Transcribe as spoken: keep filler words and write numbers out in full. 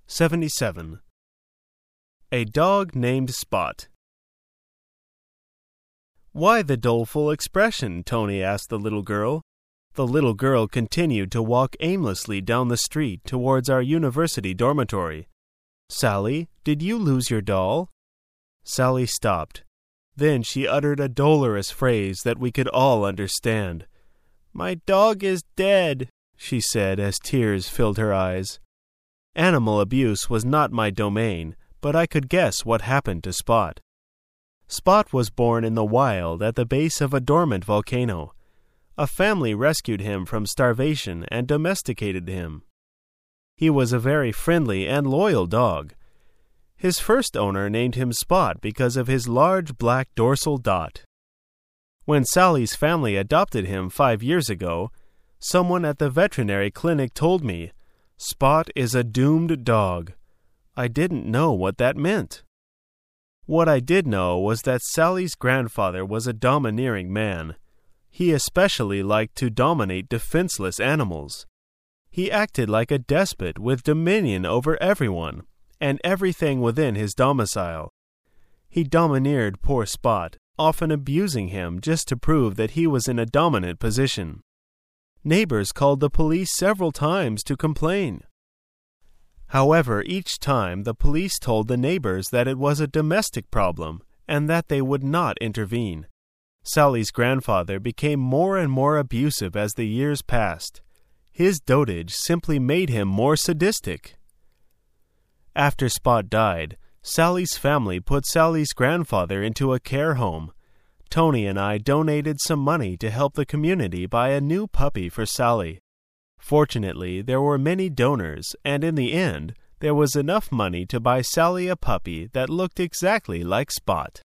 seventy-seven. A Dog Named Spot. "Why the doleful expression?" Tony asked the little girl. The little girl continued to walk aimlessly down the street towards our university dormitory. "Sally, did you lose your doll?" Sally stopped. Then she uttered a dolorous phrase that we could all understand. "My dog is dead," she said as tears filled her eyes. Animal abuse was not my domain, but I could guess what happened to Spot. Spot was born in the wild at the base of a dormant volcano. A family rescued him from starvation and domesticated him. He was a very friendly and loyal dog. His first owner named him Spot because of his large black dorsal dot. When Sally's family adopted him five years ago, someone at the veterinary clinic told me, "Spot is a doomed dog." I didn't know what that meant. What I did know was that Sally's grandfather was a domineering man. He especially liked to dominate defenseless animals. He acted like a despot with dominion over everyone and everything within his domicile. He domineered poor Spot, often abusing him just to prove that he was in a dominant position. Neighbors called the police several times to complain. However, each time the police told the neighbors that it was a domestic problem and that they would not intervene. Sally's grandfather became more and more abusive as the years passed. His dotage simply made him more sadistic. After Spot died, Sally's family put Sally's grandfather into a care home. Tony and I donated some money to help the community buy a new puppy for Sally. Fortunately, there were many donors, and in the end, there was enough money to buy Sally a puppy that looked exactly like Spot.